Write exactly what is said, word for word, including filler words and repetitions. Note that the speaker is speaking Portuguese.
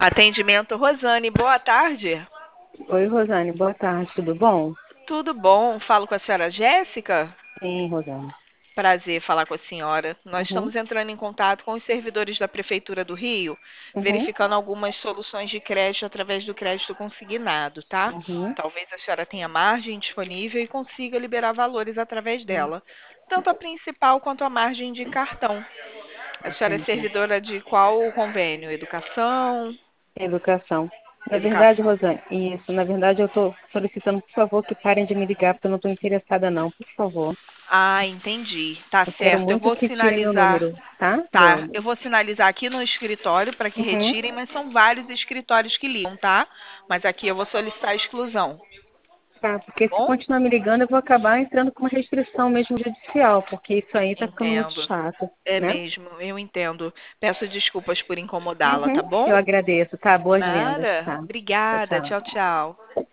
Atendimento Rosane, boa tarde. Oi, Rosane, boa tarde, tudo bom? Tudo bom? Falo com a senhora Jéssica? Sim, Rosane. Prazer falar com a senhora. Nós Uhum, estamos entrando em contato com os servidores da Prefeitura do Rio, uhum, verificando algumas soluções de crédito através do crédito consignado, tá? uhum. Talvez a senhora tenha margem disponível e consiga liberar valores através dela, tanto a principal quanto a margem de cartão. A senhora é Entendi. servidora de qual convênio? Educação? Educação. Na verdade, Educação. Rosane, isso, na verdade eu estou solicitando, por favor, que parem de me ligar, porque eu não estou interessada não, por favor. Ah, entendi. Tá Eu quero certo. Eu muito vou que tirem meu sinalizar. número, tá? Tá, Do... eu vou sinalizar aqui no escritório para que Uhum. retirem, mas são vários escritórios que ligam, tá? Mas aqui eu vou solicitar a exclusão, Tá, tá porque se bom? continuar me ligando, eu vou acabar entrando com uma restrição mesmo judicial, porque isso aí tá ficando muito Entendo. chato, É né? mesmo, eu entendo. Peço desculpas por incomodá-la, Uhum. tá bom? Eu agradeço, tá? Boas vendas, Nada. tá? Tchau, Obrigada. tchau. Tchau, tchau.